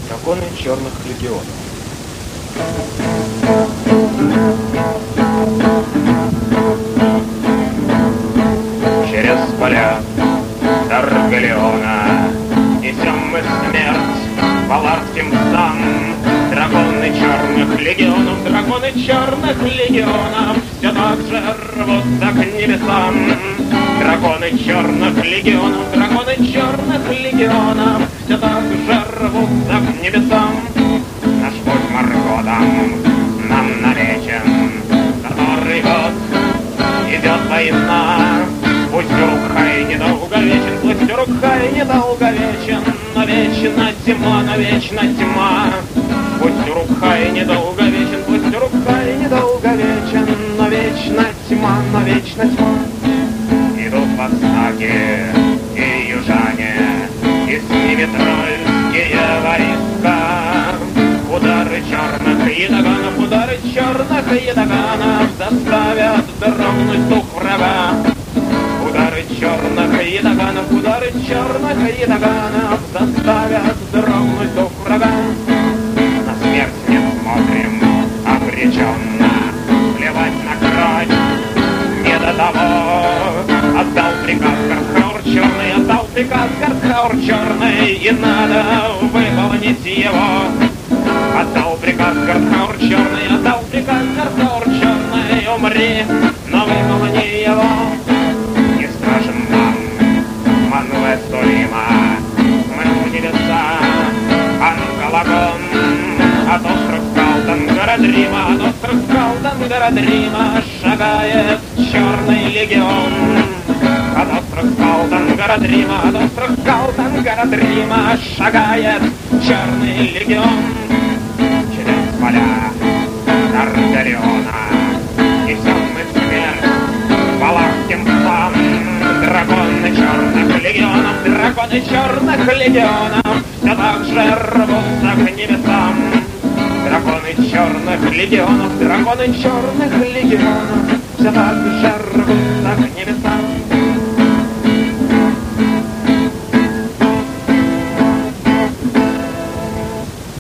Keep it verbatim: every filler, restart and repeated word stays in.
Драконы черных легионов. Через поля Таргалеона несем мы смерть валарским псам. Драконы черных легионов, драконы черных легионов все так же рвутся к небесам. Драконы черных легионов, драконы черных легионов все так же рвутся к небесам. Наш путь Марготом нам навечен, который год идет война. Пусть Урукхай недолговечен, пусть Урукхай недолговечен, но вечна тьма, но вечна тьма. Пусть Урукхай недолговечен, пусть Урукхай недолговечен, но вечна тьма, но вечна тьма. Идут востаки и южане, и с ними трольские войска. Удары черных ятаганов, удары черных ятаганов заставят дрогнуть дух врага. Удары черных ятаганов, удары черных ятаганов заставят дрогнуть дух врага. На смерть не смотрим обреченно, плевать на кровь не до того. Отдал приказ Гартхаур черный, отдал приказ Гартхаур черный, и надо выполнить его. Отдал приказ Гартхаур черный, отдал приказ Гартхаур черный, умри, но выполни его. Не скажем нам, Мануэ Сулима, мы у небеса, Ангалагон, от остров скал Тангарадрима, от остров скал Тангарадрима шагает черный легион. От остров скал Тангарадрима, от остров скал Тангарадрима шагает черный легион. Через поля Таргалеона несем мы смерть валарским псам. Драконы черных легионов, драконы черных легионов все так же рвутся к небесам. Драконы черных легионов, драконы черных легионов все так же рвутся